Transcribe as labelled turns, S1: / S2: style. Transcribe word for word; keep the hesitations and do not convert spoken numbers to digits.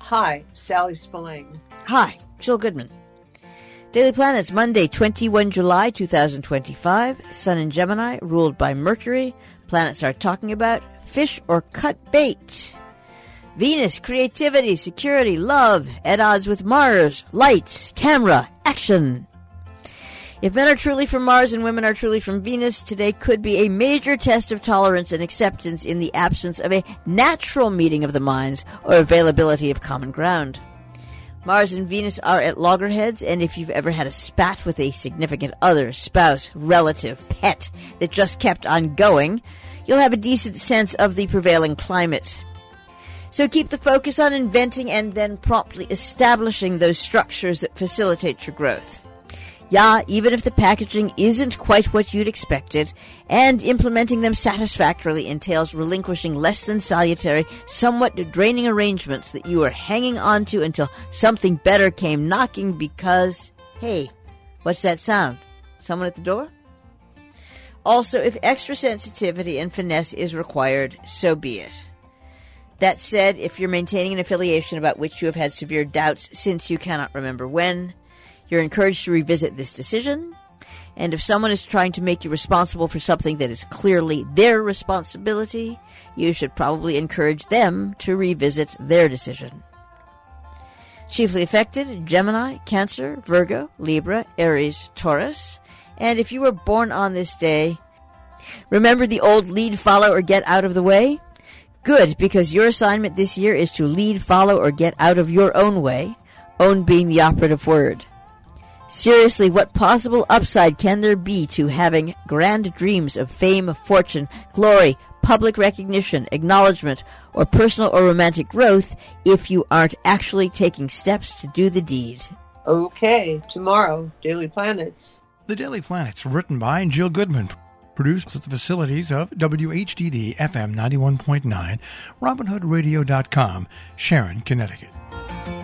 S1: Hi, Sally Spillane.
S2: Hi, Jill Goodman. Daily Planets, Monday, the twenty-first of July, two thousand twenty-five. Sun in Gemini, ruled by Mercury. Planets are talking about fish or cut bait. Venus, creativity, security, love, at odds with Mars, lights, camera, action. If men are truly from Mars and women are truly from Venus, today could be a major test of tolerance and acceptance in the absence of a natural meeting of the minds or availability of common ground. Mars and Venus are at loggerheads, and if you've ever had a spat with a significant other, spouse, relative, pet that just kept on going, you'll have a decent sense of the prevailing climate. So keep the focus on inventing and then promptly establishing those structures that facilitate your growth. Yeah, even if the packaging isn't quite what you'd expected, and implementing them satisfactorily entails relinquishing less than salutary, somewhat draining arrangements that you were hanging on to until something better came knocking because, hey, what's that sound? Someone at the door? Also, if extra sensitivity and finesse is required, so be it. That said, if you're maintaining an affiliation about which you have had severe doubts since you cannot remember when, you're encouraged to revisit this decision. And if someone is trying to make you responsible for something that is clearly their responsibility, you should probably encourage them to revisit their decision. Chiefly affected, Gemini, Cancer, Virgo, Libra, Aries, Taurus. And if you were born on this day, remember the old lead, follow, or get out of the way? Good, because your assignment this year is to lead, follow, or get out of your own way, own being the operative word. Seriously, what possible upside can there be to having grand dreams of fame, fortune, glory, public recognition, acknowledgement, or personal or romantic growth if you aren't actually taking steps to do the deed?
S1: Okay, tomorrow, Daily Planets.
S3: The Daily Planets, written by Jill Goodman. Produced at the facilities of W H D D F M ninety-one point nine, Robin Hood Radio dot com, Sharon, Connecticut.